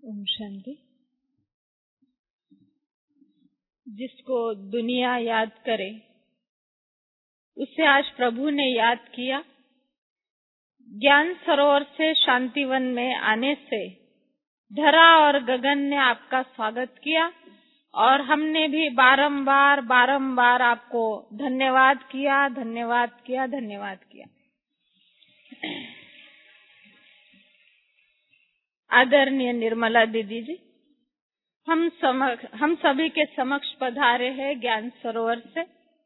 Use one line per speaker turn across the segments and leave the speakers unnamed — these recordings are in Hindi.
ओम शांति। जिसको दुनिया याद करे उसे आज प्रभु ने याद किया। ज्ञान सरोवर से शांतिवन में आने से धरा और गगन ने आपका स्वागत किया और हमने भी बारंबार आपको धन्यवाद किया, धन्यवाद किया, धन्यवाद किया। आदरणीय निर्मला दीदी जी, हम सभी के समक्ष पधारे हैं ज्ञान सरोवर से।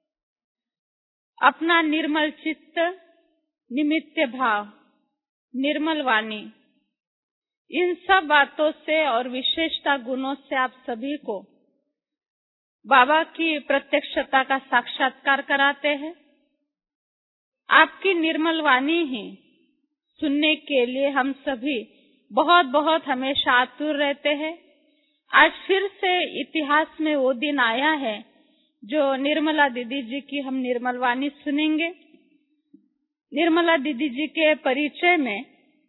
अपना निर्मल चित्त, निमित्त भाव, निर्मल वाणी, इन सब बातों से और विशेषता गुणों से आप सभी को बाबा की प्रत्यक्षता का साक्षात्कार कराते हैं। आपकी निर्मल वाणी ही सुनने के लिए हम सभी बहुत हमेशा आतुर रहते हैं। आज फिर से इतिहास में वो दिन आया है जो निर्मला दीदी जी की हम निर्मल वाणी सुनेंगे। निर्मला दीदी जी के परिचय में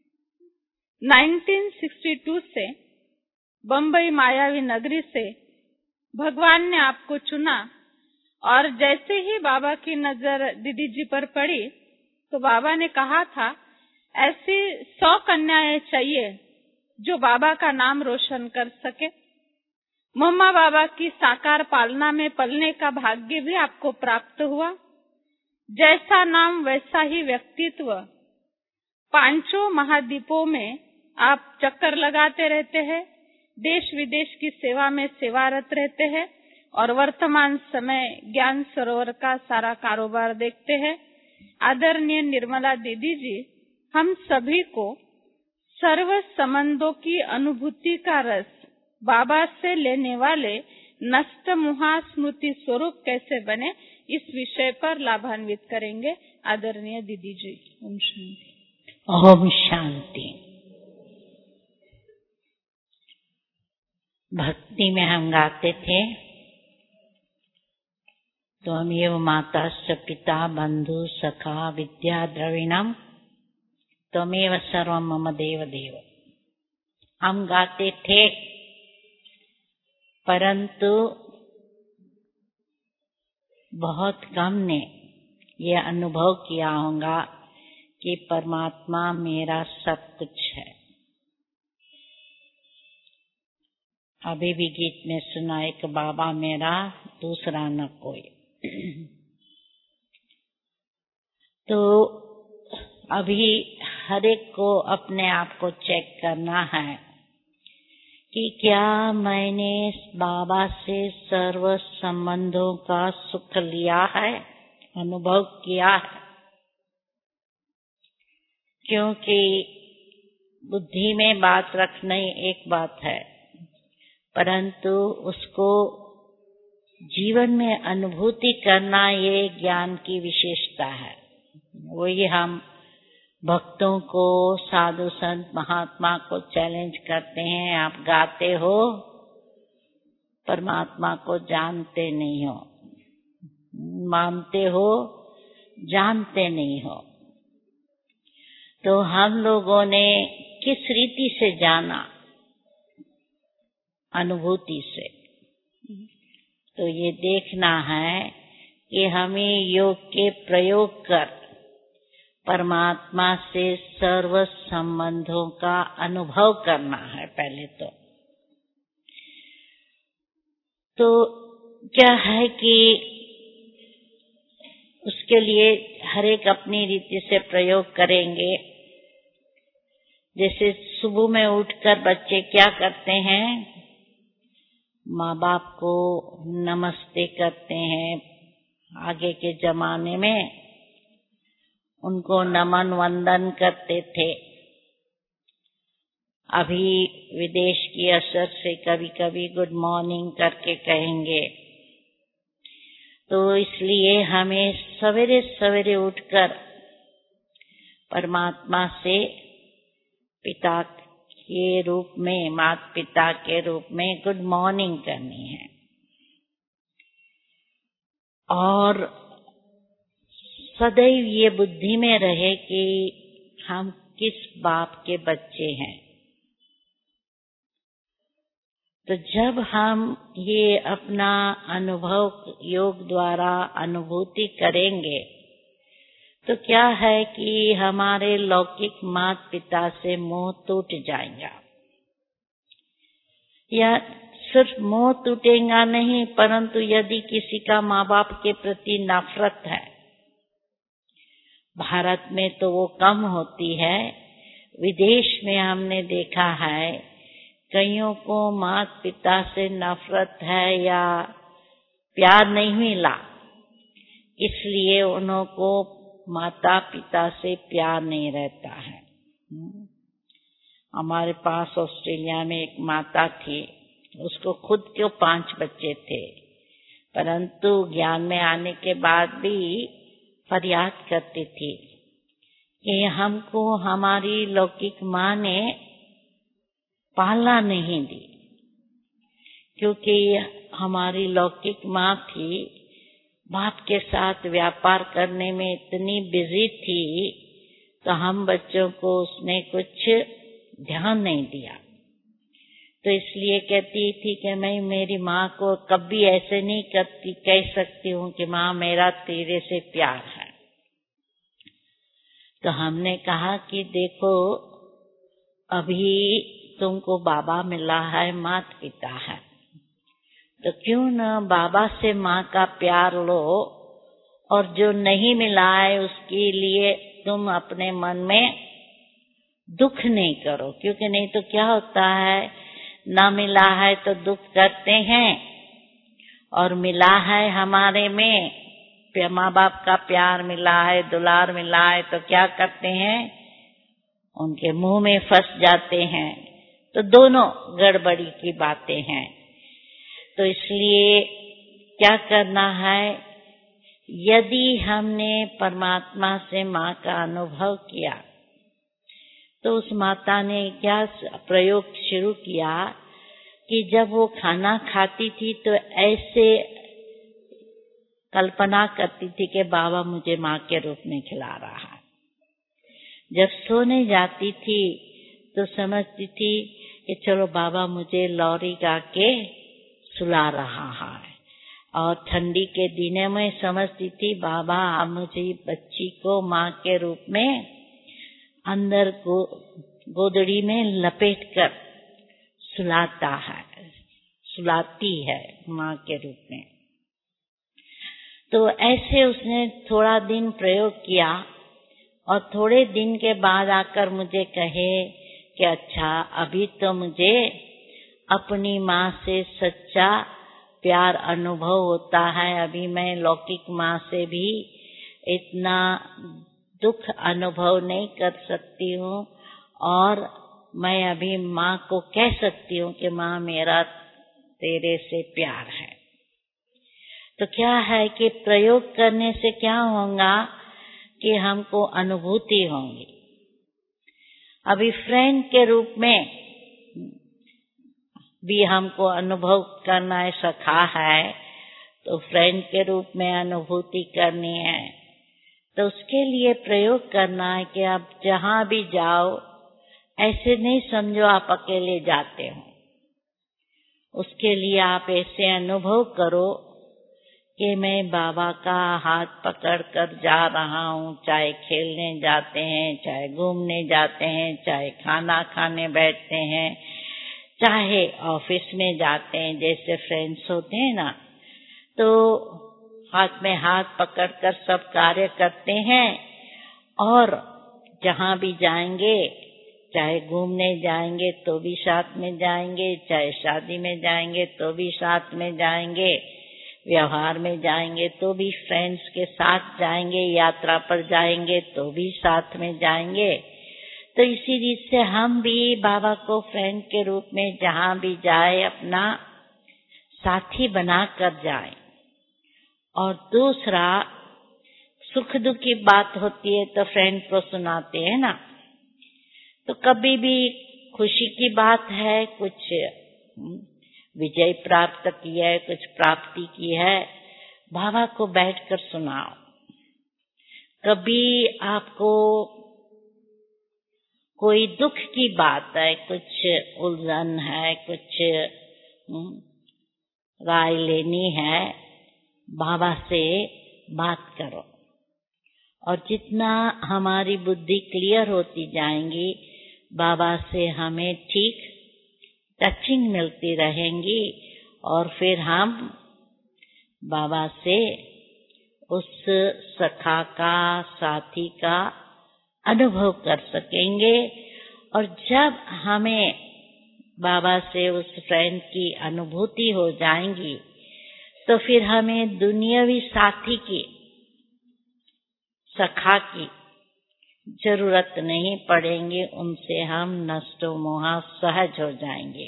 1962 से बम्बई मायावी नगरी से भगवान ने आपको चुना और जैसे ही बाबा की नजर दीदी जी पर पड़ी तो बाबा ने कहा था ऐसी 100 कन्याएं चाहिए जो बाबा का नाम रोशन कर सके। मम्मा बाबा की साकार पालना में पलने का भाग्य भी आपको प्राप्त हुआ। जैसा नाम वैसा ही व्यक्तित्व। 5 महाद्वीपों में आप चक्कर लगाते रहते हैं, देश विदेश की सेवा में सेवारत रहते हैं और वर्तमान समय ज्ञान सरोवर का सारा कारोबार देखते हैं। आदरणीय निर्मला दीदी जी, हम सभी को सर्व संबंधों की अनुभूति का रस बाबा से लेने वाले नष्ट मुहा स्मृति स्वरूप कैसे बने, इस विषय पर लाभान्वित करेंगे आदरणीय दीदी जी। ओम शांति।
ओम शांति। भक्ति में हम गाते थे, त्वमेव माताश्च पिता बंधु सखा विद्या द्रविणम त्वमेव सर्वम मम देव देव। हम गाते थे, परंतु बहुत कम ने यह अनुभव किया होगा कि परमात्मा मेरा सब कुछ है। अभी भी गीत में सुना एक बाबा मेरा दूसरा न कोई। तो अभी हर एक को अपने आप को चेक करना है कि क्या मैंने बाबा से सर्व संबंधों का सुख लिया है, अनुभव किया है। क्योंकि बुद्धि में बात रखना एक बात है, परंतु उसको जीवन में अनुभूति करना ये ज्ञान की विशेषता है। वही हम भक्तों को, साधु संत महात्मा को चैलेंज करते हैं। आप गाते हो, परमात्मा को जानते नहीं हो, मानते हो, जानते नहीं हो। तो हम लोगों ने किस रीति से जाना? अनुभूति से। तो ये देखना है कि हमें योग के प्रयोग कर परमात्मा से सर्व संबंधों का अनुभव करना है पहले तो क्या है कि उसके लिए हर एक अपनी रीति से प्रयोग करेंगे। जैसे सुबह में उठकर बच्चे क्या करते हैं? माँ बाप को नमस्ते करते हैं। आगे के जमाने में उनको नमन वंदन करते थे। अभी विदेश की असर से कभी कभी गुड मॉर्निंग करके कहेंगे। तो इसलिए हमें सवेरे सवेरे उठकर परमात्मा से पिता के रूप में, माता पिता के रूप में गुड मॉर्निंग करनी है। और सदैव ये बुद्धि में रहे कि हम किस बाप के बच्चे हैं। तो जब हम ये अपना अनुभव योग द्वारा अनुभूति करेंगे तो क्या है कि हमारे लौकिक माता पिता से मोह टूट जाएगा। या सिर्फ मोह टूटेगा नहीं, परंतु यदि किसी का माँ बाप के प्रति नफरत है, भारत में तो वो कम होती है, विदेश में हमने देखा है कईयों को माता पिता से नफरत है या प्यार नहीं मिला, इसलिए उन्हों को माता पिता से प्यार नहीं रहता है। हमारे पास ऑस्ट्रेलिया में एक माता थी, उसको खुद के 5 बच्चे थे, परंतु ज्ञान में आने के बाद भी फरियाद करती थी कि हमको हमारी लौकिक माँ ने पालना नहीं दी, क्योंकि हमारी लौकिक माँ थी बाप के साथ व्यापार करने में इतनी बिजी थी, तो हम बच्चों को उसने कुछ ध्यान नहीं दिया। तो इसलिए कहती थी कि मैं मेरी माँ को कभी ऐसे नहीं कह सकती हूँ कि माँ मेरा तेरे से प्यार है। तो हमने कहा कि देखो अभी तुमको बाबा मिला है, माता पिता है, तो क्यों न बाबा से माँ का प्यार लो, और जो नहीं मिला है उसके लिए तुम अपने मन में दुख नहीं करो, क्योंकि नहीं तो क्या होता है, ना मिला है तो दुख करते हैं, और मिला है हमारे में माँ बाप का प्यार मिला है, दुलार मिला है, तो क्या करते हैं, उनके मुंह में फंस जाते हैं। तो दोनों गड़बड़ी की बातें हैं। तो इसलिए क्या करना है, यदि हमने परमात्मा से माँ का अनुभव किया तो उस माता ने क्या प्रयोग शुरू किया कि जब वो खाना खाती थी तो ऐसे कल्पना करती थी कि बाबा मुझे माँ के रूप में खिला रहा है। जब सोने जाती थी तो समझती थी कि चलो बाबा मुझे लौरी गा के सुला रहा है, और ठंडी के दिनों में समझती थी बाबा अब मुझे बच्ची को माँ के रूप में अंदर गोदड़ी में लपेट कर सुलाता है, सुलाती है माँ के रूप में। तो ऐसे उसने थोड़ा दिन प्रयोग किया, और थोड़े दिन के बाद आकर मुझे कहे कि अच्छा अभी तो मुझे अपनी माँ से सच्चा प्यार अनुभव होता है, अभी मैं लौकिक माँ से भी इतना दुख अनुभव नहीं कर सकती हूँ, और मैं अभी माँ को कह सकती हूँ कि माँ मेरा तेरे से प्यार है। तो क्या है कि प्रयोग करने से क्या होगा कि हमको अनुभूति होंगी। अभी फ्रेंड के रूप में भी हमको अनुभव करना है, सखा है, तो फ्रेंड के रूप में अनुभूति करनी है, तो उसके लिए प्रयोग करना है कि आप जहाँ भी जाओ ऐसे नहीं समझो आप अकेले जाते हो। उसके लिए आप ऐसे अनुभव करो कि मैं बाबा का हाथ पकड़ कर जा रहा हूँ, चाहे खेलने जाते हैं, चाहे घूमने जाते हैं, चाहे खाना खाने बैठते हैं, चाहे ऑफिस में जाते हैं, जैसे फ्रेंड्स होते हैं ना, तो हाथ में हाथ पकड़कर सब कार्य करते हैं, और जहाँ भी जाएंगे, चाहे घूमने जाएंगे तो भी साथ में जाएंगे, चाहे शादी में जाएंगे तो भी साथ में जाएंगे, व्यवहार में जाएंगे तो भी फ्रेंड्स के साथ जाएंगे, यात्रा पर जाएंगे तो भी साथ में जाएंगे। तो इसी रीत से हम भी बाबा को फ्रेंड के रूप में जहाँ भी जाए अपना साथी बना कर जाए। और दूसरा, सुख दुख की बात होती है तो फ्रेंड को सुनाते हैं ना, तो कभी भी खुशी की बात है, कुछ विजय प्राप्त की है, कुछ प्राप्ति की है, बाबा को बैठकर सुनाओ। कभी आपको कोई दुख की बात है, कुछ उलझन है, कुछ राय लेनी है, बाबा से बात करो। और जितना हमारी बुद्धि क्लियर होती जाएंगी, बाबा से हमें ठीक टचिंग मिलती रहेंगी और फिर हम बाबा से उस सखा का, साथी का अनुभव कर सकेंगे। और जब हमें बाबा से उस फ्रेंड की अनुभूति हो जाएंगी, तो फिर हमें दुनियावी साथी की, सखा की जरूरत नहीं पड़ेंगे। उनसे हम नष्टो मोहा सहज हो जाएंगे।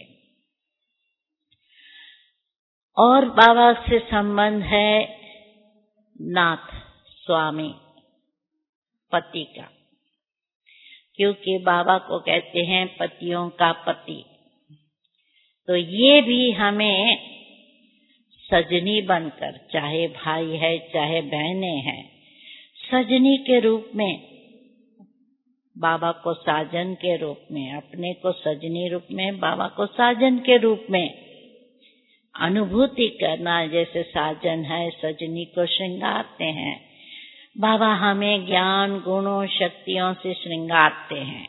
और बाबा से संबंध है नाथ, स्वामी, पति का, क्योंकि बाबा को कहते हैं पतियों का पति। तो ये भी हमें सजनी बनकर, चाहे भाई है चाहे बहनें हैं, सजनी के रूप में, बाबा को साजन के रूप में, अपने को सजनी रूप में, बाबा को साजन के रूप में अनुभूति करना। जैसे साजन है सजनी को श्रृंगारते हैं, बाबा हमें ज्ञान, गुणों, शक्तियों से श्रृंगारते हैं।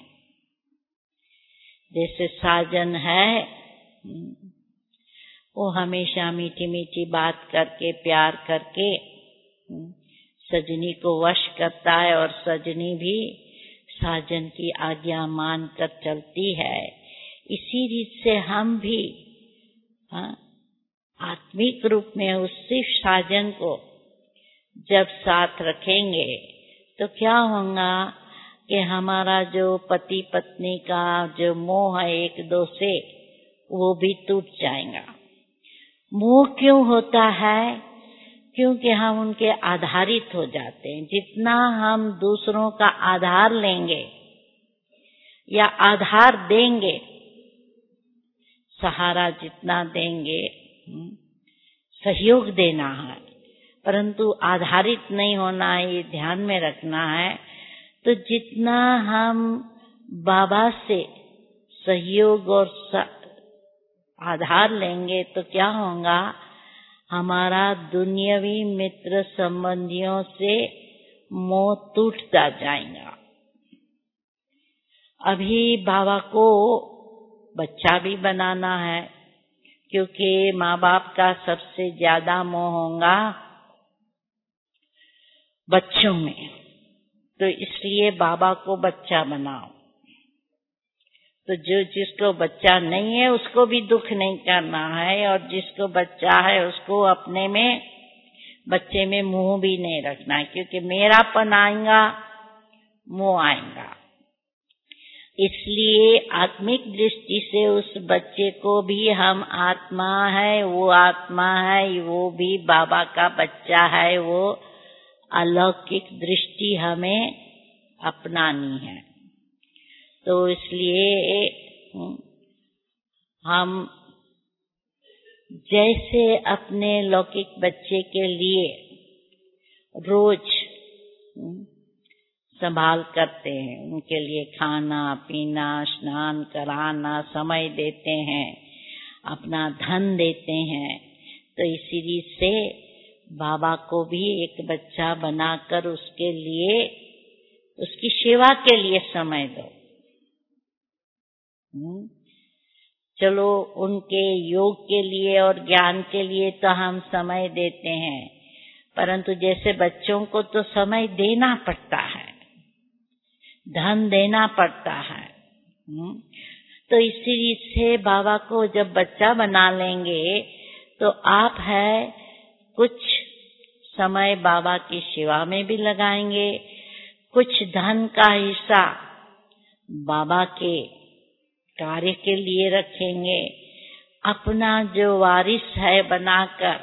जैसे साजन है, वो हमेशा मीठी मीठी बात करके, प्यार करके सजनी को वश करता है, और सजनी भी साजन की आज्ञा मान कर चलती है। इसी रीत से हम भी आत्मिक रूप में उसी साजन को जब साथ रखेंगे, तो क्या होगा कि हमारा जो पति पत्नी का जो मोह है एक दो से, वो भी टूट जाएगा। मोह क्यों होता है? क्योंकि हम उनके आधारित हो जाते हैं। जितना हम दूसरों का आधार लेंगे या आधार देंगे, सहारा जितना देंगे, सहयोग देना है, परंतु आधारित नहीं होना है, ये ध्यान में रखना है। तो जितना हम बाबा से सहयोग और आधार लेंगे, तो क्या होगा, हमारा दुनियावी मित्र संबंधियों से मोह टूटता जाएगा। अभी बाबा को बच्चा भी बनाना है, क्योंकि माँ बाप का सबसे ज्यादा मोह होगा बच्चों में। तो इसलिए बाबा को बच्चा बनाओ। तो जो जिसको बच्चा नहीं है उसको भी दुख नहीं करना है, और जिसको बच्चा है उसको अपने में, बच्चे में मोह भी नहीं रखना है, क्योंकि मेरापन आएगा, मोह आएगा। इसलिए आत्मिक दृष्टि से उस बच्चे को भी हम आत्मा है, वो आत्मा है, वो भी बाबा का बच्चा है, वो अलौकिक दृष्टि हमें अपनानी है। तो इसलिए हम जैसे अपने लौकिक बच्चे के लिए रोज संभाल करते हैं, उनके लिए खाना पीना, स्नान कराना, समय देते हैं, अपना धन देते हैं, तो इसी रीत से बाबा को भी एक बच्चा बनाकर उसके लिए, उसकी सेवा के लिए समय दो। चलो उनके योग के लिए और ज्ञान के लिए तो हम समय देते हैं, परंतु जैसे बच्चों को तो समय देना पड़ता है, धन देना पड़ता है। तो इसी से बाबा को जब बच्चा बना लेंगे, तो आप है कुछ समय बाबा की सेवा में भी लगाएंगे, कुछ धन का हिस्सा बाबा के कार्य के लिए रखेंगे, अपना जो वारिस है बनाकर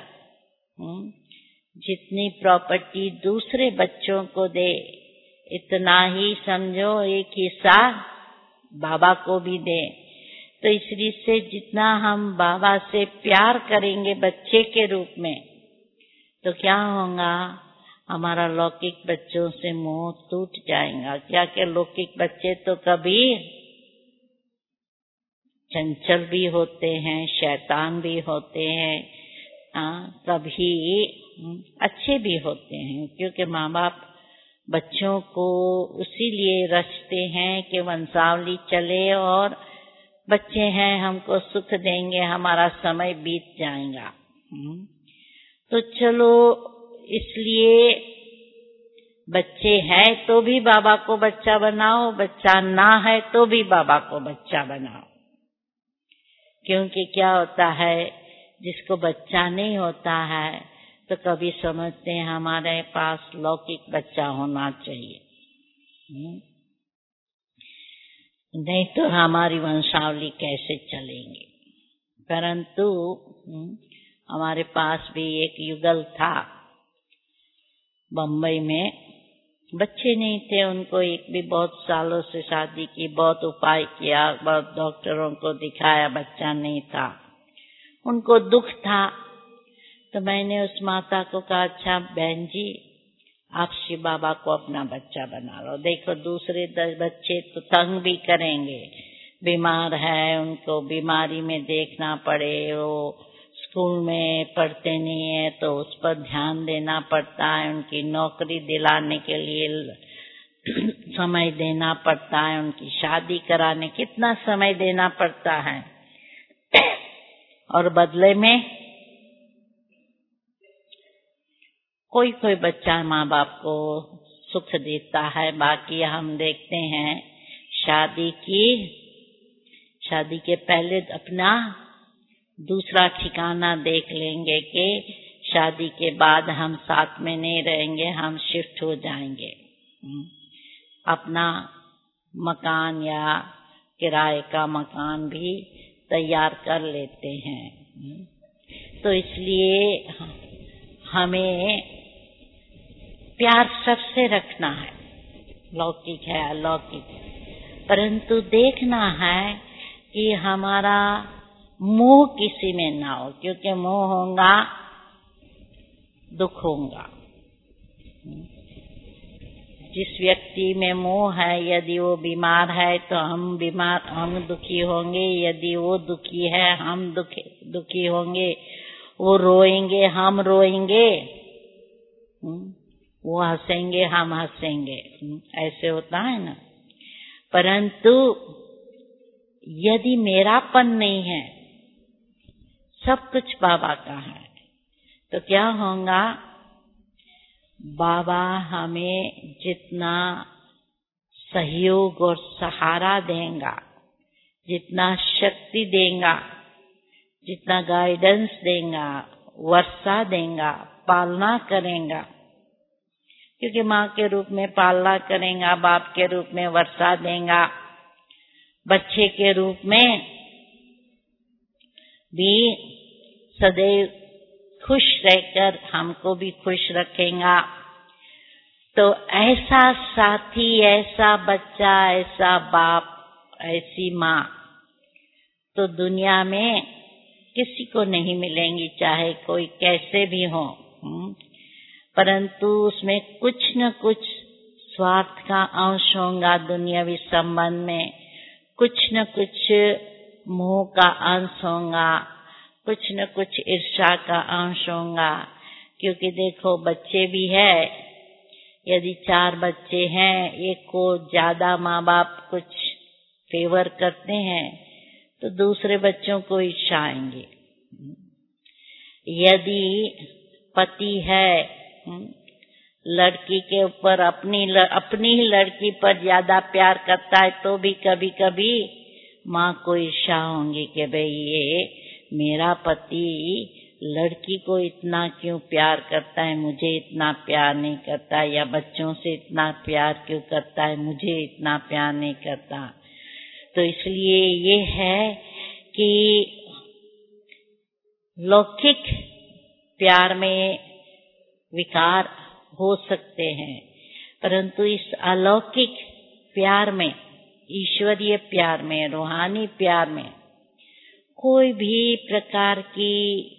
जितनी प्रॉपर्टी दूसरे बच्चों को दे, इतना ही समझो एक हिस्सा बाबा को भी दे। तो इसलिए से जितना हम बाबा से प्यार करेंगे बच्चे के रूप में, तो क्या होगा, हमारा लौकिक बच्चों से मोह टूट जाएगा। क्या कि लौकिक बच्चे तो कभी चंचल भी होते हैं, शैतान भी होते हैं, कभी अच्छे भी होते हैं, क्योंकि माँ बाप बच्चों को उसीलिए रचते हैं कि वंशावली चले और बच्चे हैं, हमको सुख देंगे, हमारा समय बीत जाएगा। तो चलो, इसलिए बच्चे हैं तो भी बाबा को बच्चा बनाओ, बच्चा ना है तो भी बाबा को बच्चा बनाओ। क्योंकि क्या होता है, जिसको बच्चा नहीं होता है तो कभी समझते हैं हमारे पास लौकिक बच्चा होना चाहिए, नहीं तो हमारी वंशावली कैसे चलेंगे। परंतु हमारे पास भी एक युगल था बम्बई में, बच्चे नहीं थे, उनको एक भी बहुत सालों से शादी की, बहुत उपाय किया, बहुत डॉक्टरों को दिखाया, बच्चा नहीं था। उनको दुख था, तो मैंने उस माता को कहा, अच्छा बहन जी, आप शिव बाबा को अपना बच्चा बना लो। देखो दूसरे 10 बच्चे तो तंग भी करेंगे, बीमार है, उनको बीमारी में देखना पड़े, वो स्कूल में पढ़ते नहीं है तो उस पर ध्यान देना पड़ता है, उनकी नौकरी दिलाने के लिए समय देना पड़ता है, उनकी शादी कराने कितना समय देना पड़ता है, और बदले में कोई कोई बच्चा माँ बाप को सुख देता है। बाकी हम देखते हैं शादी के पहले अपना दूसरा ठिकाना देख लेंगे कि शादी के बाद हम साथ में नहीं रहेंगे, हम शिफ्ट हो जाएंगे, अपना मकान या किराए का मकान भी तैयार कर लेते हैं। तो इसलिए हमें प्यार सबसे रखना है, लौकिक है अलौकिक, परंतु देखना है कि हमारा मोह किसी में ना हो, क्योंकि मोह होगा दुख होगा। जिस व्यक्ति में मोह है, यदि वो बीमार है तो हम दुखी होंगे, यदि वो दुखी है हम दुखी होंगे, वो रोएंगे हम रोएंगे, वो हंसेंगे हम हंसेंगे, ऐसे होता है ना। परंतु यदि मेरापन नहीं है, सब कुछ बाबा का है, तो क्या होगा, बाबा हमें जितना सहयोग और सहारा देगा, जितना शक्ति देगा, जितना गाइडेंस देगा, वर्षा देगा, पालना करेगा, क्योंकि माँ के रूप में पालना करेगा, बाप के रूप में वर्षा देगा, बच्चे के रूप में भी सदैव खुश रहकर हमको भी खुश रखेगा। तो ऐसा साथी, ऐसा बच्चा, ऐसा बाप, ऐसी माँ तो दुनिया में किसी को नहीं मिलेंगी, चाहे कोई कैसे भी हो। परंतु उसमें कुछ न कुछ स्वार्थ का अंश होगा, दुनियावी संबंध में कुछ न कुछ मोह का अंश होगा, कुछ न कुछ ईर्ष्या का अंश होगा। क्योंकि देखो बच्चे भी है, यदि 4 बच्चे हैं, एक को ज्यादा माँ बाप कुछ फेवर करते हैं तो दूसरे बच्चों को ईर्ष्या आएंगे। यदि पति है, लड़की के ऊपर अपनी ही लड़की पर ज्यादा प्यार करता है तो भी कभी कभी माँ को ईर्ष्या होंगी कि भाई ये मेरा पति लड़की को इतना क्यों प्यार करता है, मुझे इतना प्यार नहीं करता, या बच्चों से इतना प्यार क्यों करता है, मुझे इतना प्यार नहीं करता। तो इसलिए ये है कि लौकिक प्यार में विकार हो सकते हैं, परंतु इस अलौकिक प्यार में, ईश्वरीय प्यार में, रूहानी प्यार में कोई भी प्रकार की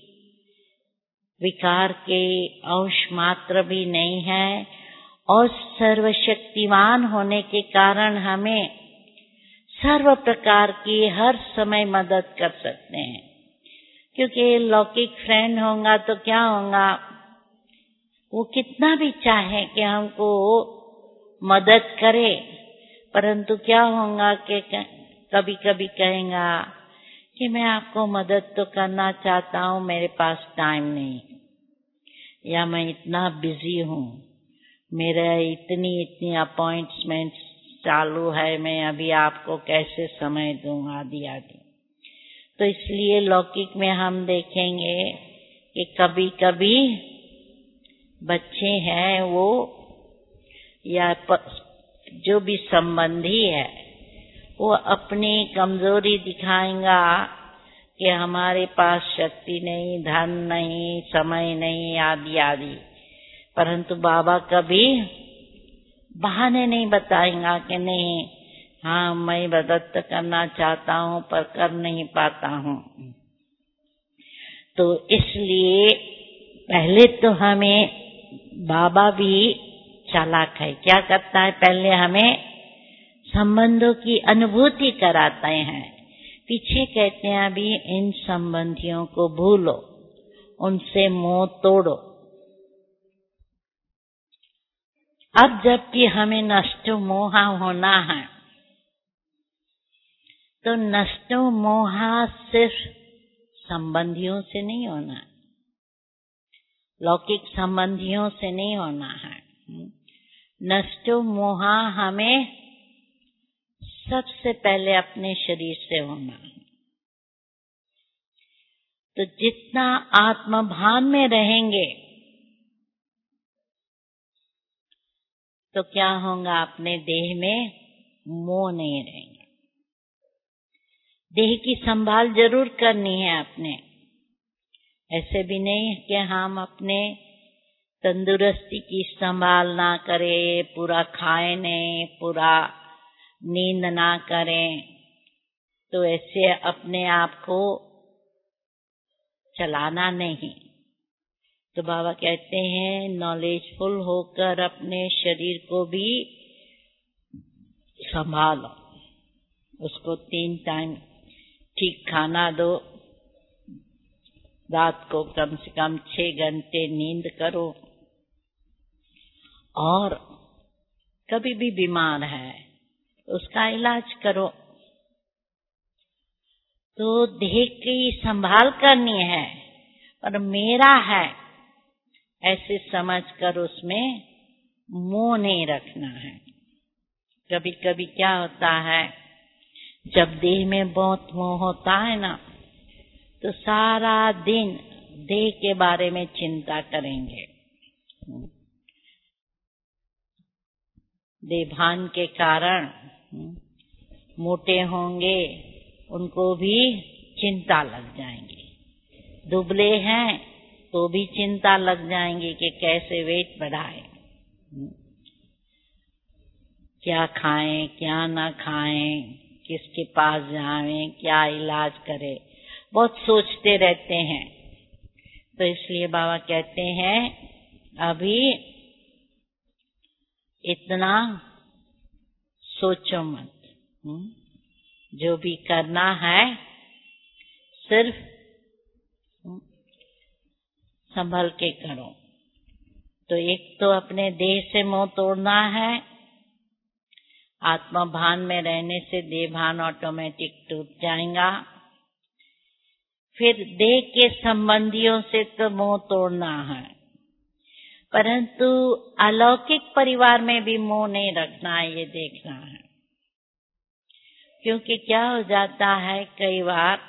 विकार के अंश मात्र भी नहीं है। और सर्वशक्तिमान होने के कारण हमें सर्व प्रकार की हर समय मदद कर सकते हैं। क्योंकि लौकिक फ्रेंड होगा तो क्या होगा, वो कितना भी चाहे कि हमको मदद करे, परंतु क्या होगा कि कभी कभी कहेगा कि मैं आपको मदद तो करना चाहता हूँ, मेरे पास टाइम नहीं, या मैं इतना बिजी हूँ, मेरा इतनी अपॉइंटमेंट्स चालू है, मैं अभी आपको कैसे समय दूं, आदि आदि। तो इसलिए लौकिक में हम देखेंगे कि कभी कभी बच्चे हैं वो या जो भी संबंधी है वो अपनी कमजोरी दिखाएगा कि हमारे पास शक्ति नहीं, धन नहीं, समय नहीं, आदि आदि। परंतु बाबा कभी बहाने नहीं बताएगा कि नहीं, हाँ मैं मदद करना चाहता हूँ पर कर नहीं पाता हूँ। तो इसलिए पहले तो हमें बाबा भी चालाक है, क्या करता है, पहले हमें संबंधों की अनुभूति कराते हैं, पीछे कहते हैं अभी इन संबंधियों को भूलो, उनसे मोह तोड़ो। अब जबकि हमें नष्टो मोहा होना है, तो नष्टो मोहा सिर्फ संबंधियों से नहीं होना, लौकिक संबंधियों से नहीं होना है। नष्टो मोहा हमें सबसे पहले अपने शरीर से होना है। तो जितना आत्मभान में रहेंगे तो क्या होगा, अपने देह में मोह नहीं रहेंगे। देह की संभाल जरूर करनी है अपने, ऐसे भी नहीं कि हम अपने तंदुरुस्ती की संभाल ना करें, पूरा खाए नहीं, पूरा नींद ना करें, तो ऐसे अपने आप को चलाना नहीं। तो बाबा कहते हैं नॉलेजफुल होकर अपने शरीर को भी संभालो, उसको 3 टाइम ठीक खाना दो, रात को कम से कम 6 घंटे नींद करो, और कभी भी बीमार है उसका इलाज करो। तो देह की संभाल करनी है, पर मेरा है ऐसे समझकर उसमें मोह नहीं रखना है। कभी कभी क्या होता है, जब देह में बहुत मोह होता है ना, तो सारा दिन देह के बारे में चिंता करेंगे। देहभान के कारण मोटे होंगे, उनको भी चिंता लग जाएंगी। दुबले हैं तो भी चिंता लग जाएंगी कि कैसे वेट बढ़ाएं, क्या खाएं क्या ना खाएं, किसके पास जाएं, क्या इलाज करें, बहुत सोचते रहते हैं। तो इसलिए बाबा कहते हैं अभी इतना सोचो मत, जो भी करना है सिर्फ संभल के करो। तो एक तो अपने देह से मोह तोड़ना है, आत्मा भान में रहने से देह भान ऑटोमेटिक टूट जाएगा। फिर देह के संबंधियों से तो मोह तोड़ना है, परंतु अलौकिक परिवार में भी मोह नहीं रखना है, ये देखना है। क्योंकि क्या हो जाता है, कई बार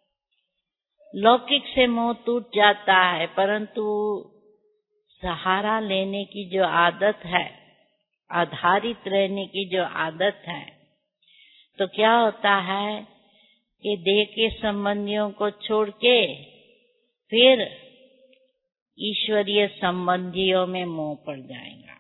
लौकिक से मोह टूट जाता है, परंतु सहारा लेने की जो आदत है, आधारित रहने की जो आदत है, तो क्या होता है कि देह के संबंधियों को छोड़ के फिर ईश्वरीय संबंधियों में मोह पड़ जाएगा।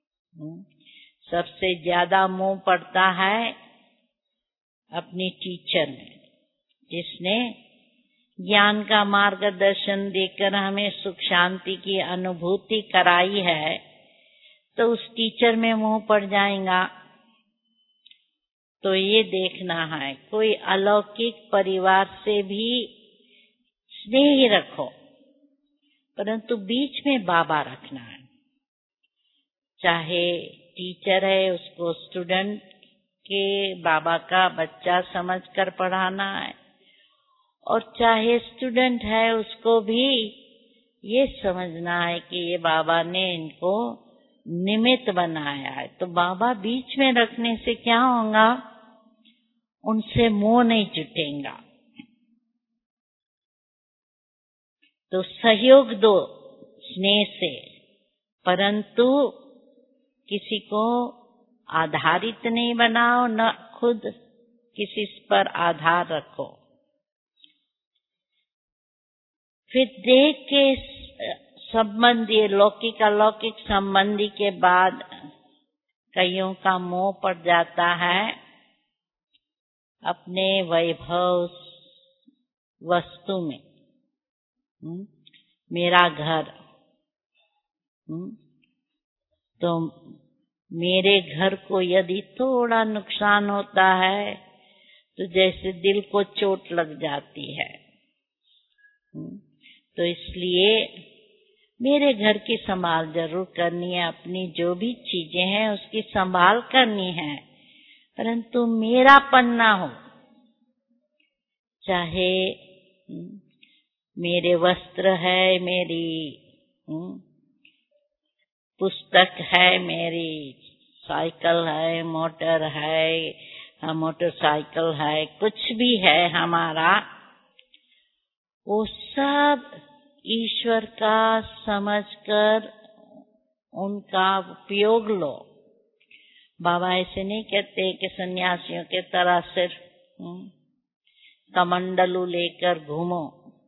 सबसे ज्यादा मोह पड़ता है अपनी टीचर में, जिसने ज्ञान का मार्गदर्शन देकर हमें सुख शांति की अनुभूति कराई है। तो उस टीचर में मोह पड़ जाएगा। तो ये देखना है, कोई अलौकिक परिवार से भी स्नेह रखो, परंतु बीच में बाबा रखना है। चाहे टीचर है, उसको स्टूडेंट के बाबा का बच्चा समझकर पढ़ाना है, और चाहे स्टूडेंट है उसको भी ये समझना है कि ये बाबा ने इनको निमित्त बनाया है। तो बाबा बीच में रखने से क्या होगा, उनसे मोह नहीं जुटेगा। तो सहयोग दो स्नेह से, परंतु किसी को आधारित नहीं बनाओ, न खुद किसी पर आधार रखो। फिर देह के संबंधी, लौकिक अलौकिक संबंधी के बाद कईयों का मोह पड़ जाता है अपने वैभव वस्तु में। मेरा घर, तो मेरे घर को यदि थोड़ा नुकसान होता है तो जैसे दिल को चोट लग जाती है। तो इसलिए मेरे घर की संभाल जरूर करनी है, अपनी जो भी चीजें हैं उसकी संभाल करनी है, परंतु मेरापन ना हो। चाहे मेरे वस्त्र है, मेरी पुस्तक है, मेरी साइकिल है, मोटर है, मोटरसाइकिल है, कुछ भी है हमारा, वो सब ईश्वर का समझकर उनका उपयोग लो। बाबा ऐसे नहीं कहते कि सन्यासियों के तरह सिर्फ कमंडलू लेकर घूमो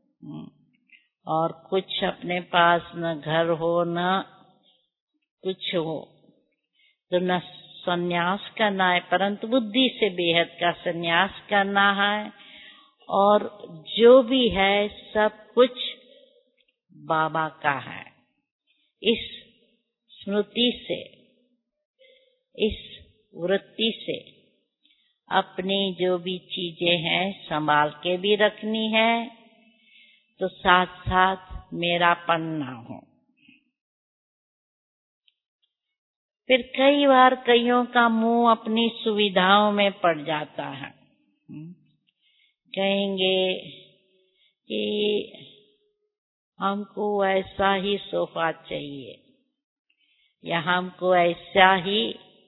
और कुछ अपने पास न घर हो न कुछ हो, तो न सन्यास करना है, परंतु बुद्धि से बेहद का सन्यास करना है। और जो भी है सब कुछ बाबा का है। इस स्मृति से, इस वृत्ति से अपनी जो भी चीजें हैं संभाल के भी रखनी है, तो साथ साथ मेरापन ना हो। फिर कई बार कईयों का मुंह अपनी सुविधाओं में पड़ जाता है। कहेंगे कि हमको ऐसा ही सोफा चाहिए, या हमको ऐसा ही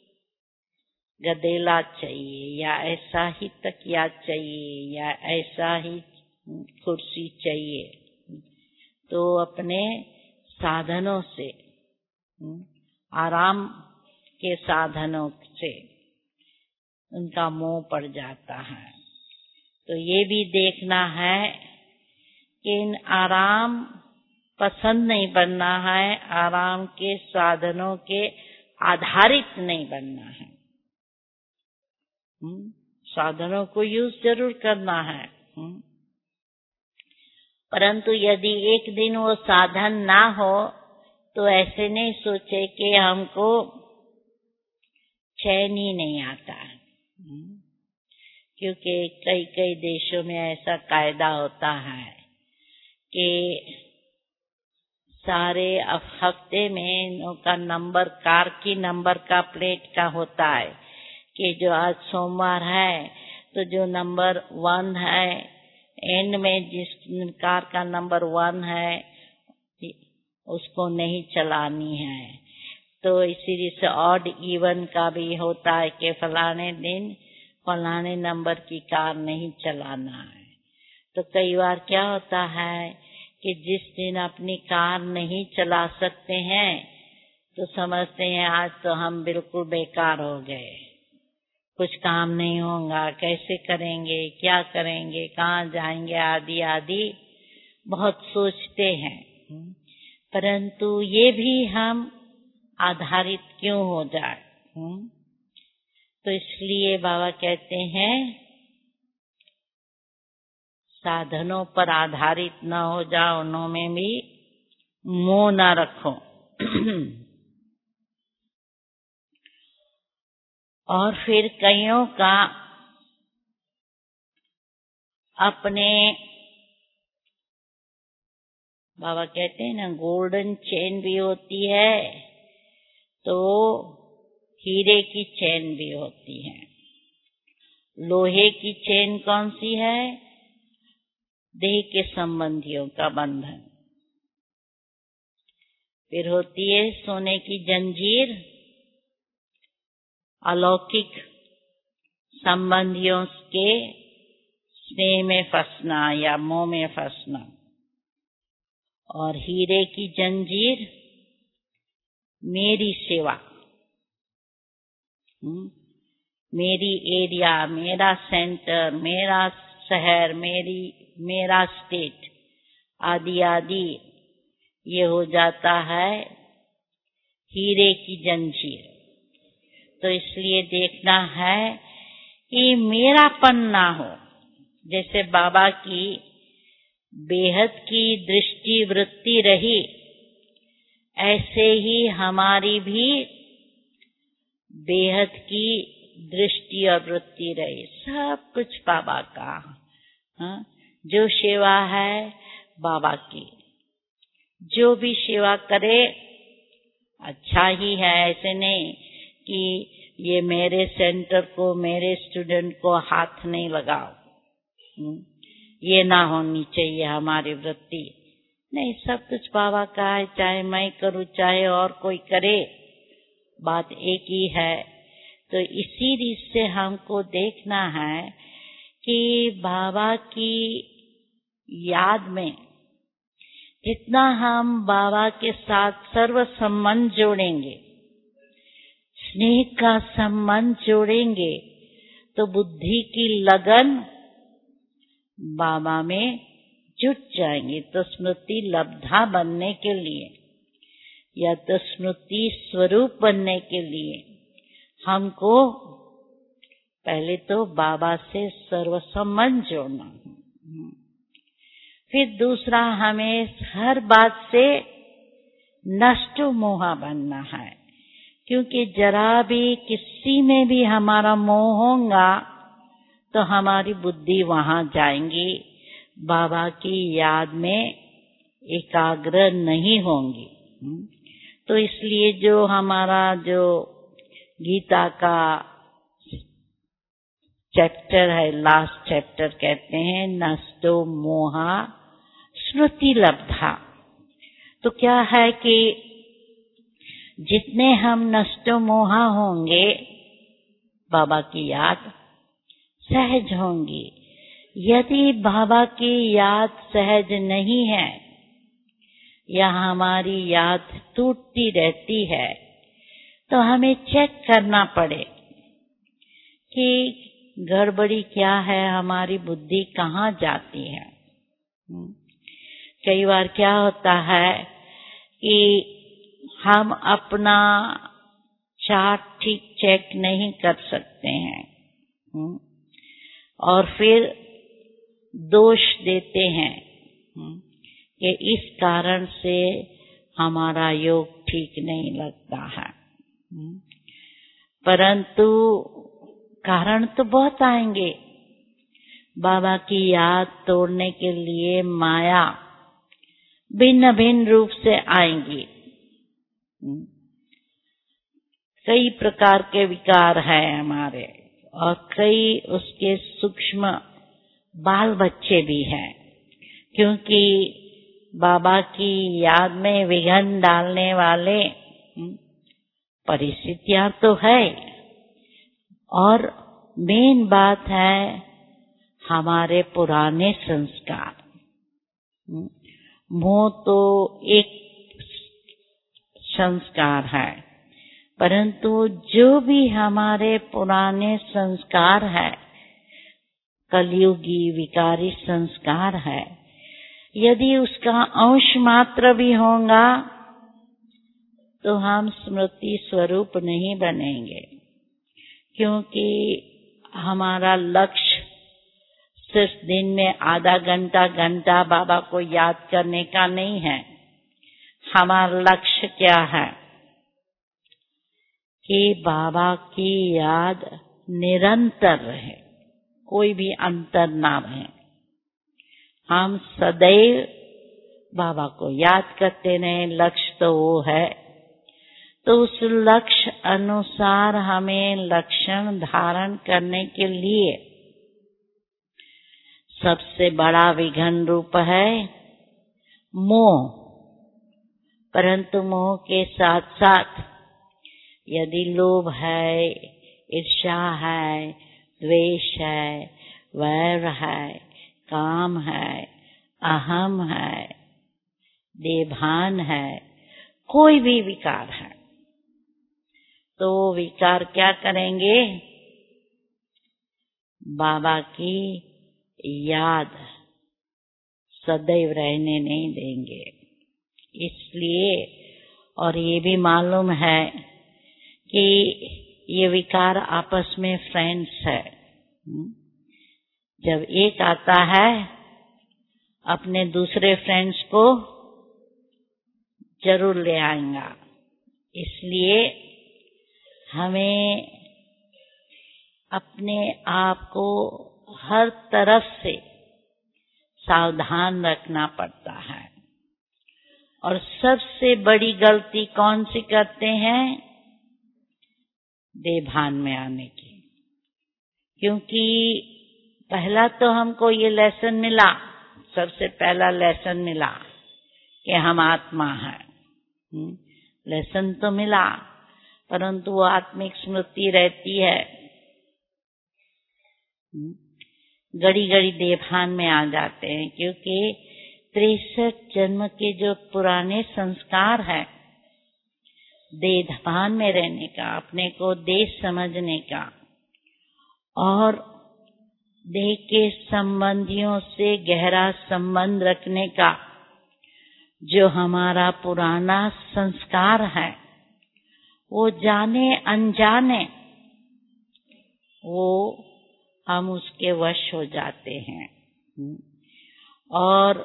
गदेला चाहिए, या ऐसा ही तकिया चाहिए, या ऐसा ही कुर्सी चाहिए। तो अपने साधनों से, आराम के साधनों से उनका मोह पड़ जाता है। तो ये भी देखना है कि इन आराम पसंद नहीं बनना है, आराम के साधनों के आधारित नहीं बनना है। साधनों को यूज जरूर करना है, परंतु यदि एक दिन वो साधन ना हो तो ऐसे नहीं सोचे कि हमको चैन ही नहीं आता है। क्योंकि कई कई देशों में ऐसा कायदा होता है कि सारे हफ्ते में इनका नंबर, कार की नंबर का प्लेट का होता है कि जो आज सोमवार है तो जो नंबर 1 है, एंड में जिस कार का नंबर 1 है उसको नहीं चलानी है। तो इसी से ऑड इवन का भी होता है कि फलाने दिन फलाने नंबर की कार नहीं चलाना है। तो कई बार क्या होता है कि जिस दिन अपनी कार नहीं चला सकते हैं तो समझते हैं आज तो हम बिल्कुल बेकार हो गए, कुछ काम नहीं होगा, कैसे करेंगे, क्या करेंगे, कहाँ जाएंगे, आदि आदि बहुत सोचते हैं। परंतु ये भी हम आधारित क्यों हो जाए। तो इसलिए बाबा कहते हैं साधनों पर आधारित न हो जाओ, उनमें भी मोह न रखो। और फिर कईयों का अपने बाबा कहते हैं ना, गोल्डन चेन भी होती है तो हीरे की चेन भी होती है। लोहे की चेन कौन सी है? देह के संबंधियों का बंधन। फिर होती है सोने की जंजीर, अलौकिक संबंधियों के स्नेह में फंसना या मोह में फंसना। और हीरे की जंजीर मेरी सेवा, मेरी एरिया, मेरा सेंटर, मेरा शहर, मेरा स्टेट आदि आदि, ये हो जाता है हीरे की जंजीर। तो इसलिए देखना है कि मेरापन ना हो। जैसे बाबा की बेहद की दृष्टि वृत्ति रही, ऐसे ही हमारी भी बेहद की दृष्टि और वृत्ति रही। सब कुछ बाबा का। जो सेवा है बाबा की, जो भी सेवा करे अच्छा ही है। ऐसे नहीं कि ये मेरे सेंटर को, मेरे स्टूडेंट को हाथ नहीं लगाओ, ये ना होनी चाहिए हमारी वृत्ति। नहीं, सब कुछ बाबा का है, चाहे मैं करूं चाहे और कोई करे, बात एक ही है। तो इसी रीत से हमको देखना है कि बाबा की याद में जितना हम बाबा के साथ सर्व संबंध जोड़ेंगे, स्नेह का संबंध जोड़ेंगे, तो बुद्धि की लगन बाबा में जुट जाएंगे। तो स्मृति लब्धा बनने के लिए या तो स्मृति स्वरूप बनने के लिए हमको पहले तो बाबा से सर्व संबंध जोड़ना है। फिर दूसरा, हमें हर बात से नष्ट मोहा बनना है, क्योंकि जरा भी किसी में भी हमारा मोह होगा तो हमारी बुद्धि वहां जाएंगी, बाबा की याद में एकाग्र नहीं होंगी। तो इसलिए जो हमारा जो गीता का चैप्टर है, लास्ट चैप्टर कहते हैं, नष्टो मोहा स्मृति लब्धा। तो क्या है कि जितने हम नष्टो मोहा होंगे, बाबा की याद सहज होंगी। यदि बाबा की याद सहज नहीं है या हमारी याद टूटती रहती है, तो हमें चेक करना पड़े कि गड़बड़ी क्या है, हमारी बुद्धि कहाँ जाती है। कई बार क्या होता है कि हम अपना चार्ट ठीक चेक नहीं कर सकते हैं और फिर दोष देते हैं कि इस कारण से हमारा योग ठीक नहीं लगता है। परंतु कारण तो बहुत आएंगे। बाबा की याद तोड़ने के लिए माया भिन्न भिन्न रूप से आएंगी। कई प्रकार के विकार हैं हमारे और कई उसके सूक्ष्म बाल बच्चे भी हैं, क्योंकि बाबा की याद में विघ्न डालने वाले परिस्थितियां तो है, और मेन बात है हमारे पुराने संस्कार। मोह तो एक संस्कार है, परंतु जो भी हमारे पुराने संस्कार है, कलयुगी विकारी संस्कार है, यदि उसका अंश मात्र भी होगा तो हम स्मृति स्वरूप नहीं बनेंगे, क्योंकि हमारा लक्ष्य सिर्फ दिन में आधा घंटा बाबा को याद करने का नहीं है। हमारा लक्ष्य क्या है कि बाबा की याद निरंतर रहे, कोई भी अंतर ना रहे। हम सदैव बाबा को याद करते रहे, लक्ष्य तो वो है, तो उस लक्ष्य अनुसार हमें लक्षण धारण करने के लिए सबसे बड़ा विघ्न रूप है मोह। परंतु मोह के साथ साथ यदि लोभ है, ईर्ष्या है, द्वेष है, वैर है, काम है, अहम है, देभान है, कोई भी विकार है, तो विकार क्या करेंगे? बाबा की याद सदैव रहने नहीं देंगे। इसलिए, और ये भी मालूम है कि ये विकार आपस में फ्रेंड्स है। जब एक आता है अपने दूसरे फ्रेंड्स को जरूर ले आएगा। इसलिए हमें अपने आप को हर तरफ से सावधान रखना पड़ता है। और सबसे बड़ी गलती कौन सी करते हैं? देभान में आने की। क्योंकि पहला तो हमको ये लेसन मिला, सबसे पहला लेसन मिला कि हम आत्मा है। लेसन तो मिला, परंतु वो आत्मिक स्मृति रहती है, घड़ी घड़ी देभान में आ जाते हैं। क्योंकि 63 जन्म के जो पुराने संस्कार है, देभान में रहने का, अपने को देश समझने का और देह के संबंधियों से गहरा संबंध रखने का, जो हमारा पुराना संस्कार है, वो जाने अनजाने वो हम उसके वश हो जाते हैं। और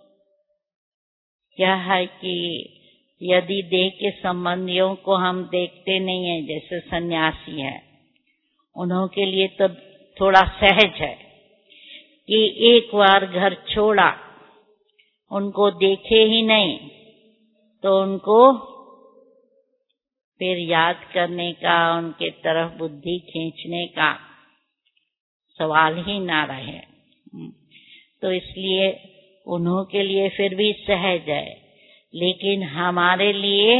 क्या है कि यदि देह के संबंधियों को हम देखते नहीं है, जैसे सन्यासी है, उन्हों के लिए तो थोड़ा सहज है कि एक बार घर छोड़ा, उनको देखे ही नहीं तो उनको फिर याद करने का, उनके तरफ बुद्धि खींचने का सवाल ही ना रहे। तो इसलिए उन्हों के लिए फिर भी सहज है। लेकिन हमारे लिए,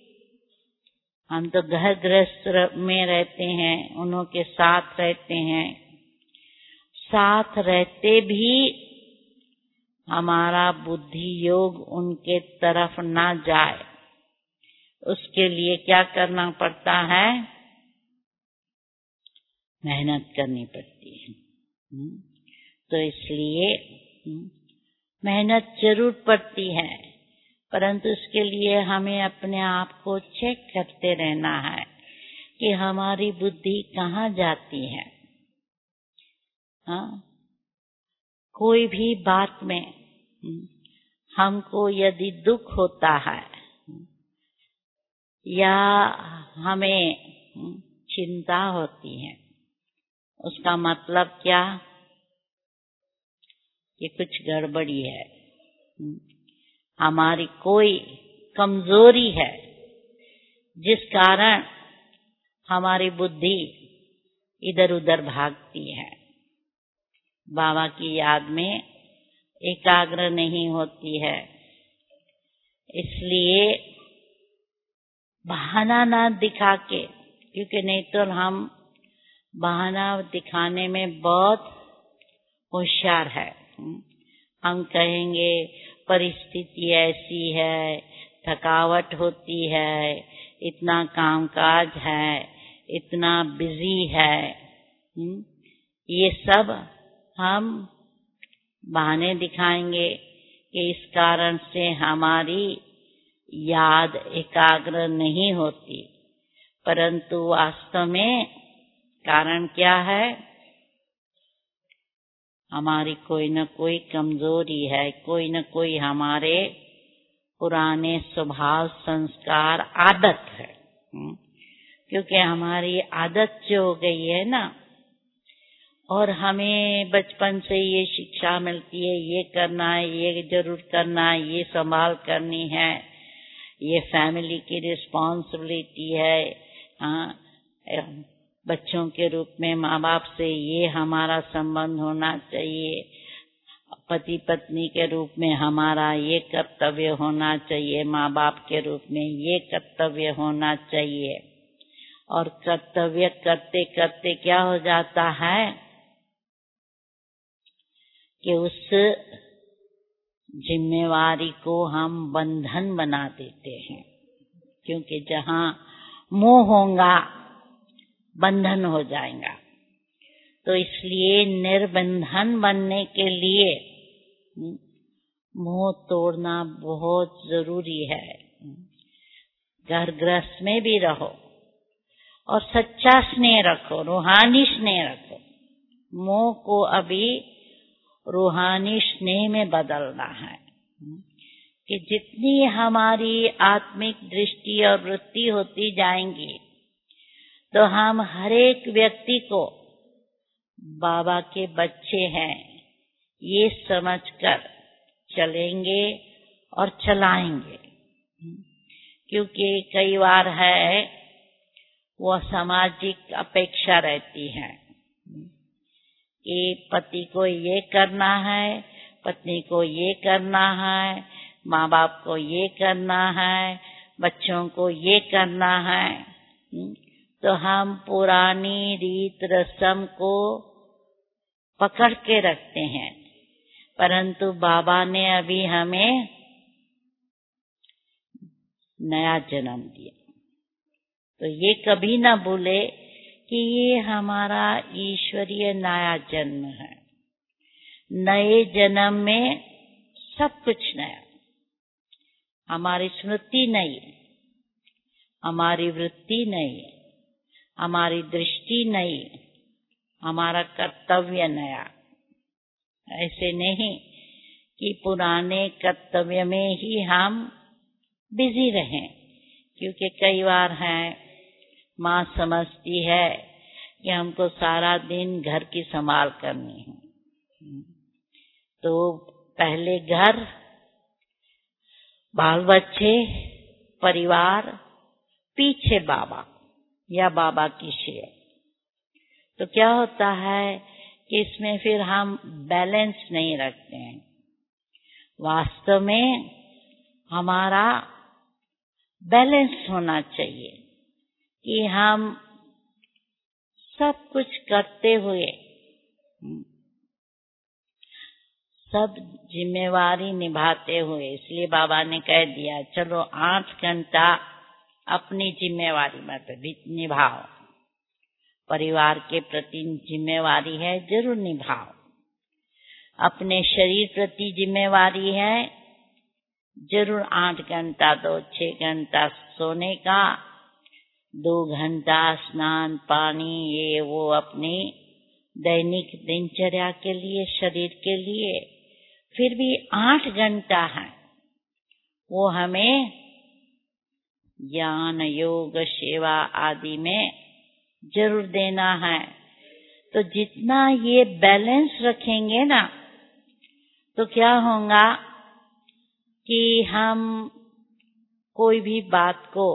हम तो घर गृहस्थ में रहते हैं, उन्हों के साथ रहते हैं, साथ रहते भी हमारा बुद्धि योग उनके तरफ ना जाए, उसके लिए क्या करना पड़ता है? मेहनत करनी पड़ती है। तो इसलिए मेहनत जरूर पड़ती है, परंतु उसके लिए हमें अपने आप को चेक करते रहना है कि हमारी बुद्धि कहाँ जाती है। हाँ, कोई भी बात में हमको यदि दुख होता है या हमें चिंता होती है, उसका मतलब क्या? कि कुछ गड़बड़ी है, हमारी कोई कमजोरी है, जिस कारण हमारी बुद्धि इधर उधर भागती है, बाबा की याद में एकाग्र नहीं होती है। इसलिए बहाना ना दिखा के, क्योंकि नहीं तो हम बहाना दिखाने में बहुत होशियार है। हम कहेंगे परिस्थिति ऐसी है, थकावट होती है, इतना कामकाज है, इतना बिजी है, ये सब हम बहाने दिखाएंगे कि इस कारण से हमारी याद एकाग्र नहीं होती। परंतु वास्तव में कारण क्या है? हमारी कोई न कोई कमजोरी है, कोई न कोई हमारे पुराने स्वभाव, संस्कार, आदत है। क्योंकि हमारी आदत जो हो गई है ना, और हमें बचपन से ये शिक्षा मिलती है, ये करना है, ये जरूर करना है, ये संभाल करनी है, ये फैमिली की रिस्पॉन्सिबिलिटी है। हाँ, बच्चों के रूप में माँ बाप से ये हमारा संबंध होना चाहिए, पति पत्नी के रूप में हमारा ये कर्तव्य होना चाहिए, माँ बाप के रूप में ये कर्तव्य होना चाहिए। और कर्तव्य करते करते क्या हो जाता है कि उस जिम्मेवारी को हम बंधन बना देते हैं, क्योंकि जहाँ मोह होगा बंधन हो जाएगा। तो इसलिए निर्बंधन बनने के लिए मोह तोड़ना बहुत जरूरी है। घर गृहस्थ में भी रहो और सच्चा स्नेह रखो, रूहानी स्नेह रखो। मोह को अभी रूहानी स्नेह में बदलना है कि जितनी हमारी आत्मिक दृष्टि और वृत्ति होती जाएंगी तो हम हर एक व्यक्ति को बाबा के बच्चे हैं ये समझकर चलेंगे और चलाएंगे। क्योंकि कई बार है वो सामाजिक अपेक्षा रहती है कि पति को ये करना है, पत्नी को ये करना है, माँ बाप को ये करना है, बच्चों को ये करना है। तो हम पुरानी रीत रस्म को पकड़ के रखते हैं, परंतु बाबा ने अभी हमें नया जन्म दिया। तो ये कभी ना भूले कि ये हमारा ईश्वरीय नया जन्म है। नए जन्म में सब कुछ नया, हमारी स्मृति नई, हमारी वृत्ति नई, हमारी दृष्टि नई, हमारा कर्तव्य नया। ऐसे नहीं कि पुराने कर्तव्य में ही हम बिजी रहें, क्योंकि कई बार है माँ समझती है कि हमको सारा दिन घर की संभाल करनी है, तो पहले घर, बाल बच्चे, परिवार, पीछे बाबा या बाबा की सेवा। तो क्या होता है कि इसमें फिर हम बैलेंस नहीं रखते हैं। वास्तव में हमारा बैलेंस होना चाहिए कि हम सब कुछ करते हुए, सब जिम्मेवारी निभाते हुए, इसलिए बाबा ने कह दिया चलो 8 घंटा अपनी जिम्मेवारी में निभाओ। परिवार के प्रति जिम्मेवारी है, जरूर निभाओ। अपने शरीर प्रति जिम्मेवारी है, जरूर 8 घंटा दो, 6 घंटा सोने का, 2 घंटा स्नान पानी ये वो अपनी दैनिक दिनचर्या के लिए, शरीर के लिए। फिर भी 8 घंटा है वो हमें ज्ञान योग सेवा आदि में जरूर देना है। तो जितना ये बैलेंस रखेंगे ना, तो क्या होगा कि हम कोई भी बात को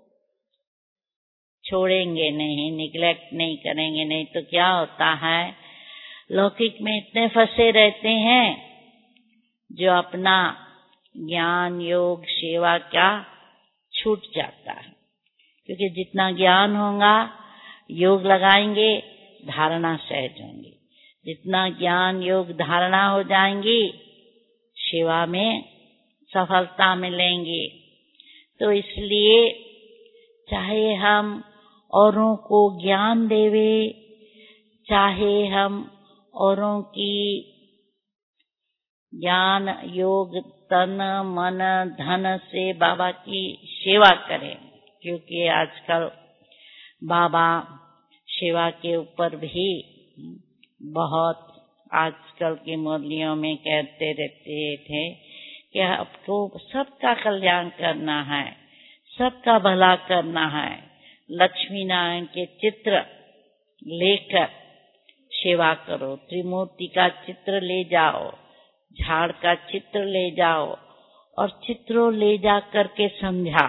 छोड़ेंगे नहीं, निग्लेक्ट नहीं करेंगे। नहीं तो क्या होता है, लौकिक में इतने फंसे रहते हैं जो अपना ज्ञान योग सेवा क्या छूट जाता है। क्योंकि जितना ज्ञान होगा, योग लगाएंगे, धारणा सहज होंगी। जितना ज्ञान योग धारणा हो जाएंगी, सेवा में सफलता मिलेंगी। तो इसलिए चाहे हम औरों को ज्ञान देवे, चाहे हम औरों की ज्ञान योग तन मन धन से बाबा की सेवा करें, क्योंकि आजकल बाबा सेवा के ऊपर भी बहुत आजकल की मुरलियों में कहते रहते थे कि आपको सबका कल्याण करना है, सबका भला करना है, लक्ष्मी नारायण के चित्र लेकर सेवा करो, त्रिमूर्ति का चित्र ले जाओ, झाड़ का चित्र ले जाओ और चित्रों ले जा करके समझाओ।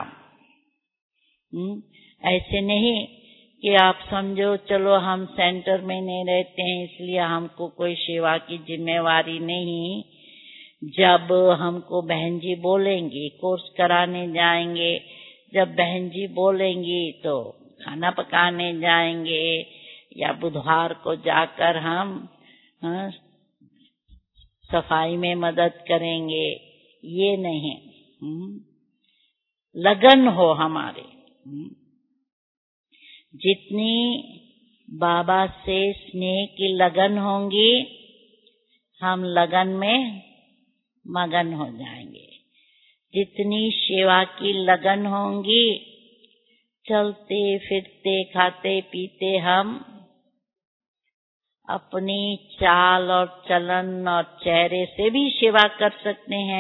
ऐसे नहीं कि आप समझो चलो हम सेंटर में नहीं रहते हैं इसलिए हमको कोई सेवा की जिम्मेवारी नहीं। जब हमको बहन जी बोलेंगी कोर्स कराने जाएंगे, जब बहन जी बोलेंगी तो खाना पकाने जाएंगे, या बुधवार को जाकर हम सफाई में मदद करेंगे, ये नहीं। लगन हो हमारे। जितनी बाबा से स्नेह की लगन होंगी हम लगन में मगन हो जाएंगे। जितनी सेवा की लगन होंगी चलते फिरते खाते पीते हम अपनी चाल और चलन और चेहरे से भी सेवा कर सकते हैं।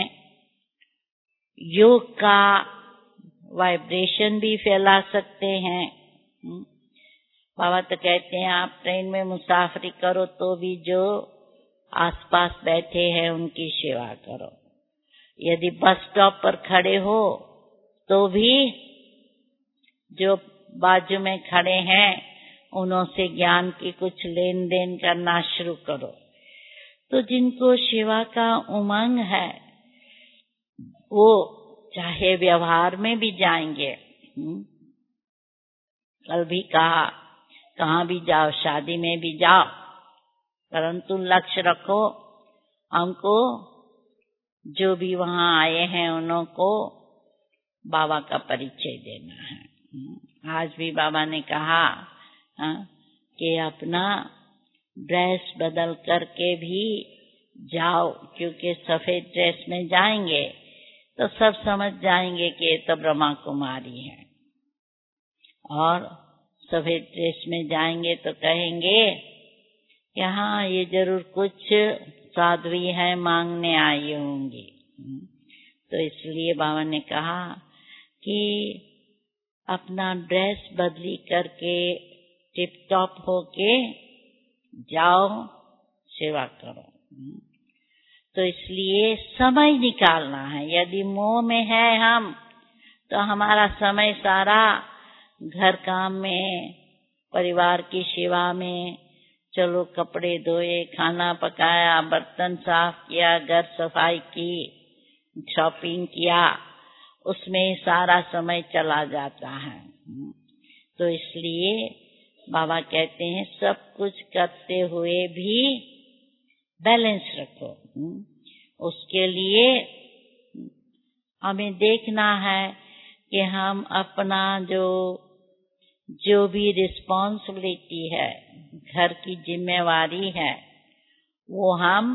योग का वाइब्रेशन भी फैला सकते हैं। बाबा तो कहते हैं आप ट्रेन में मुसाफरी करो तो भी जो आसपास बैठे हैं उनकी सेवा करो। यदि बस स्टॉप पर खड़े हो तो भी जो बाजू में खड़े हैं उन्हों से ज्ञान की कुछ लेन देन करना शुरू करो। तो जिनको सेवा का उमंग है वो चाहे व्यवहार में भी जाएंगे। कल भी कहा कहाँ भी जाओ, शादी में भी जाओ, परंतु लक्ष्य रखो हमको जो भी वहाँ आए हैं उन्हों को बाबा का परिचय देना है। आज भी बाबा ने कहा कि अपना ड्रेस बदल करके भी जाओ, क्योंकि सफेद ड्रेस में जाएंगे तो सब समझ जाएंगे कि ये तो ब्रह्मा कुमारी है, और सफेद ड्रेस में जाएंगे तो कहेंगे कि हाँ ये जरूर कुछ साध्वी है मांगने आई होंगी। तो इसलिए बाबा ने कहा कि अपना ड्रेस बदली करके टिप टॉप होके जाओ, सेवा करो। तो इसलिए समय निकालना है। यदि मोह में है हम तो हमारा समय सारा घर काम में, परिवार की सेवा में, चलो कपड़े धोए, खाना पकाया, बर्तन साफ किया, घर सफाई की, शॉपिंग किया, उसमें सारा समय चला जाता है। तो इसलिए बाबा कहते हैं सब कुछ करते हुए भी बैलेंस रखो। उसके लिए हमें देखना है कि हम अपना जो भी रिस्पॉन्सिबिलिटी है, घर की जिम्मेवारी है, वो हम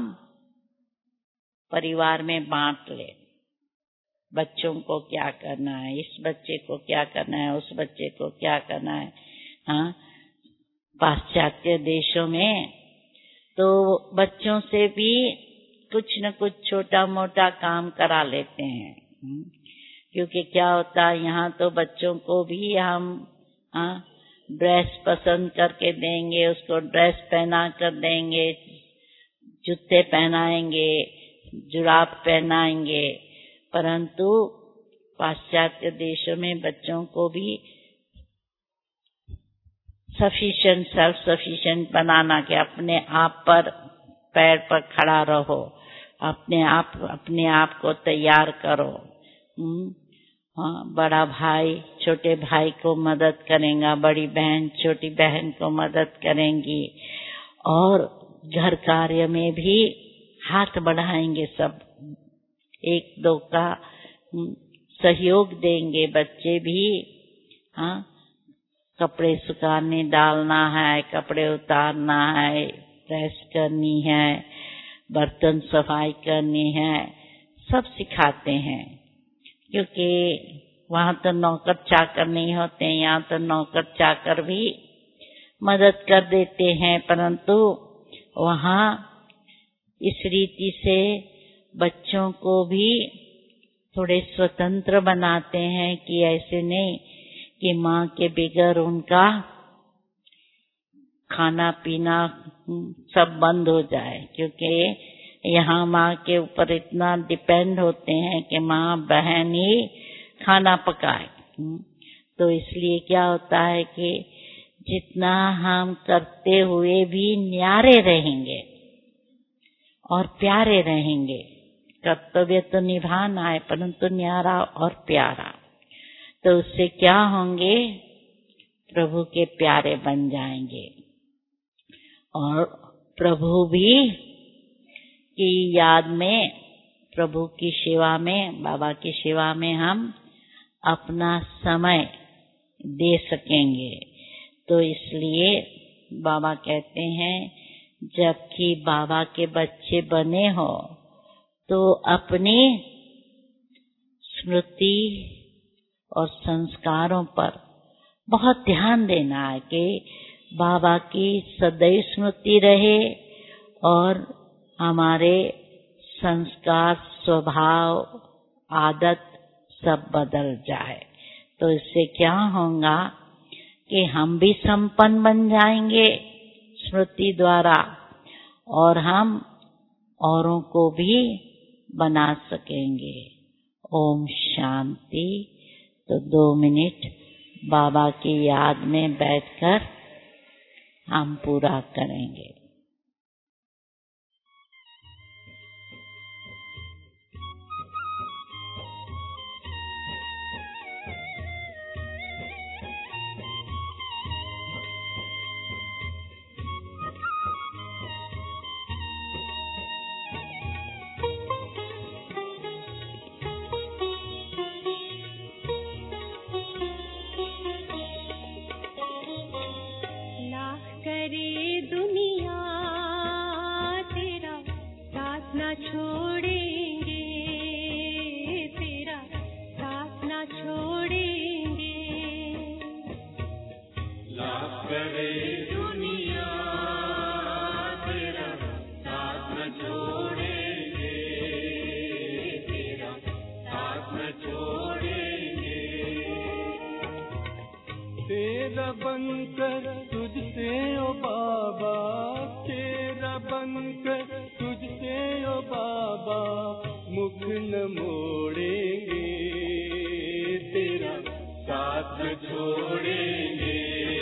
परिवार में बांट ले। बच्चों को क्या करना है, इस बच्चे को क्या करना है, उस बच्चे को क्या करना है। हाँ, पाश्चात्य देशों में तो बच्चों से भी कुछ न कुछ छोटा मोटा काम करा लेते हैं। क्योंकि क्या होता है यहाँ तो बच्चों को भी हम ड्रेस पसंद करके देंगे, उसको ड्रेस पहना कर देंगे, जूते पहनाएंगे, जुराब पहनाएंगे, परंतु पाश्चात्य देशों में बच्चों को भी सफिशिएंट, सेल्फ सफिशिएंट बनाना कि अपने आप पर पैर पर खड़ा रहो, अपने आप को तैयार करो। बड़ा भाई छोटे भाई को मदद करेगा, बड़ी बहन छोटी बहन को मदद करेंगी, और घर कार्य में भी हाथ बढ़ाएंगे, सब एक दो का सहयोग देंगे। बच्चे भी कपड़े सुखाने डालना है, कपड़े उतारना है, प्रेस करनी है, बर्तन सफाई करनी है, सब सिखाते हैं। क्योंकि वहाँ तो नौकर चाकर नहीं होते, यहाँ तो नौकर चाकर भी मदद कर देते हैं, परंतु वहाँ इस रीति से बच्चों को भी थोड़े स्वतंत्र बनाते हैं कि ऐसे नहीं कि माँ के बगैर उनका खाना पीना सब बंद हो जाए, क्योंकि यहाँ माँ के ऊपर इतना डिपेंड होते हैं कि माँ बहन ही खाना पकाए। तो इसलिए क्या होता है कि जितना हम करते हुए भी न्यारे रहेंगे और प्यारे रहेंगे, कर्तव्य तो निभाना है परंतु न्यारा और प्यारा, तो उससे क्या होंगे, प्रभु के प्यारे बन जाएंगे। और प्रभु भी की याद में, प्रभु की सेवा में, बाबा की सेवा में हम अपना समय दे सकेंगे। तो इसलिए बाबा कहते हैं जबकि बाबा के बच्चे बने हो तो अपनी स्मृति और संस्कारों पर बहुत ध्यान देना है कि बाबा की सदैव स्मृति रहे और हमारे संस्कार, स्वभाव, आदत सब बदल जाए। तो इससे क्या होगा कि हम भी संपन्न बन जाएंगे स्मृति द्वारा और हम औरों को भी बना सकेंगे। ओम शांति। तो 2 मिनट बाबा की याद में बैठकर हम पूरा करेंगे।
तेरा बनकर तुझसे ओ बाबा, तेरा बनकर तुझसे ओ बाबा, मुख न मोड़ेंगे, तेरा साथ न छोड़ेंगे,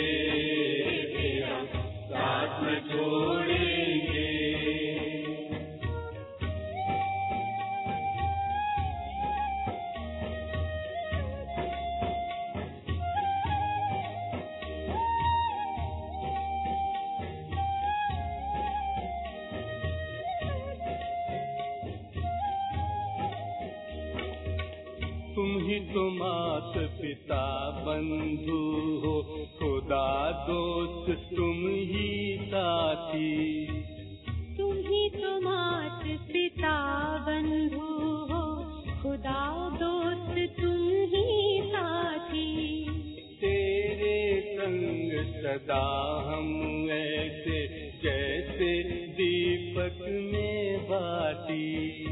तेरा साथ न छोड़ेंगे। तुम ही तो मात पिता बंधु हो, खुदा दोस्त तुम ही साथी।
तुम ही तो मात पिता बंधु हो, खुदा दोस्त तुम ही साथी।
तेरे संग सदा हम ऐसे जैसे दीपक में बाती।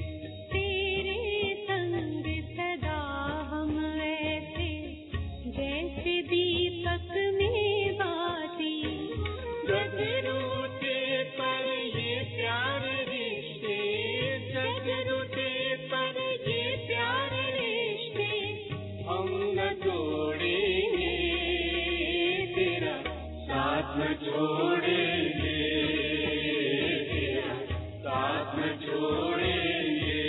दीपक में बाती।
जग रूठे पर ये प्यारे रिश्ते, जग रूठे पर ये प्यारे रिश्ते, हम न छोड़ेंगे, तेरा साथ न छोड़ेंगे, तेरा साथ न छोड़ेंगे।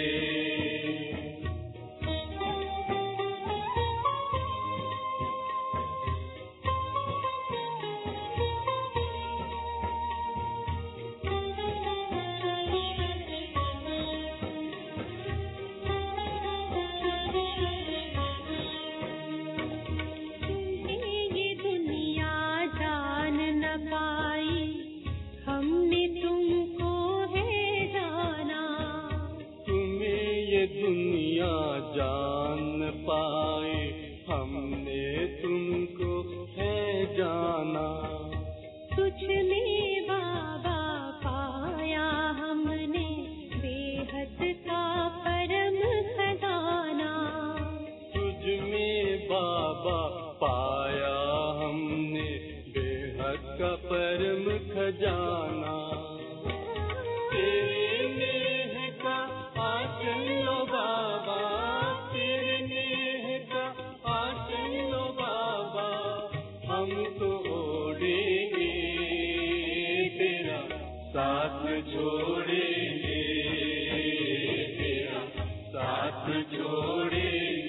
जोड़ेंगे, तेरा साथ जोड़ेंगे।